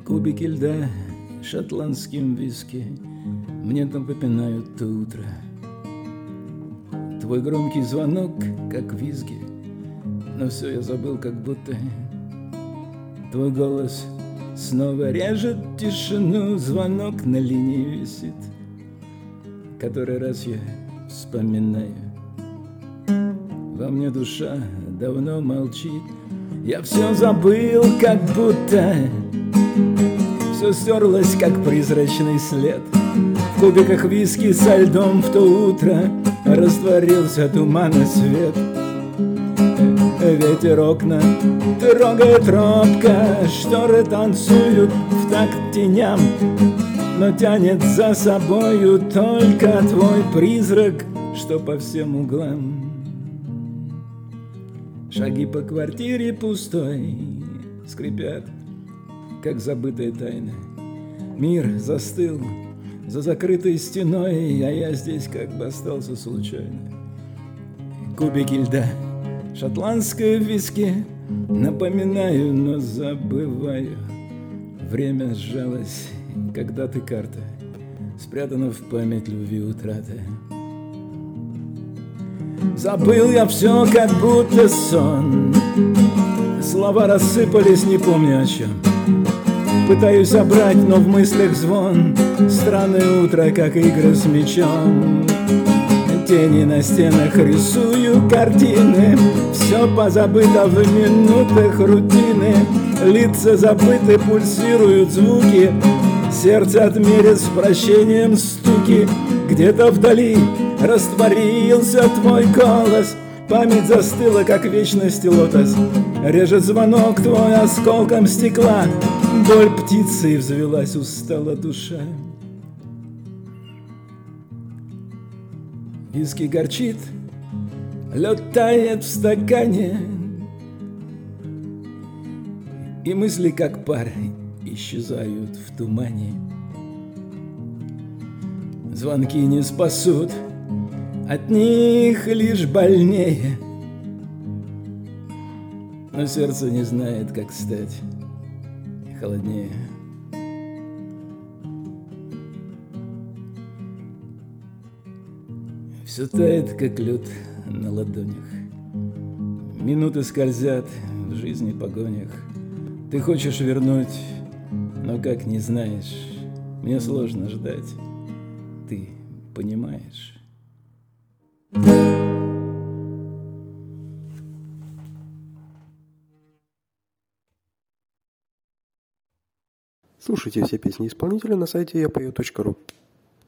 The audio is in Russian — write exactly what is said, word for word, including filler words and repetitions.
Кубики льда шотландским виски мне напоминают то утро. Твой громкий звонок, как визги, но все я забыл, как будто. Твой голос снова режет тишину, звонок на линии висит. Который раз я вспоминаю, во мне душа давно молчит. Я все забыл, как будто. Все стерлось, как призрачный след. В кубиках виски со льдом в то утро растворился туманный свет. Ветер окна трогает робко, шторы танцуют в такт теням, но тянет за собою только твой призрак, что по всем углам. Шаги по квартире пустой скрипят, как забытые тайны. Мир застыл за закрытой стеной, а я здесь как бы остался случайно. Кубики льда, шотландское виски, напоминаю, но забываю. Время сжалось, когда ты карта, спрятана в память любви утраты. Забыл я все, как будто сон. Слова рассыпались, не помню о чем. Пытаюсь собрать, но в мыслях звон. Странное утро, как игры с мечом. Тени на стенах рисую картины. Все позабыто в минутах рутины. Лица забыты, пульсируют звуки. Сердце отмерит с прощением стуки. Где-то вдали растворился твой голос. Память застыла, как вечности лотос. Режет звонок твой осколком стекла. Боль птицы взвелась, устала душа. Виски горчит, лед тает в стакане, и мысли, как пар, исчезают в тумане. Звонки не спасут, от них лишь больнее. Но сердце не знает, как стать холоднее. Все тает, как лед на ладонях. Минуты скользят в жизни погонях. Ты хочешь вернуть, но как не знаешь. Мне сложно ждать, ты понимаешь. Слушайте все песни исполнителя на сайте я пою точка ру.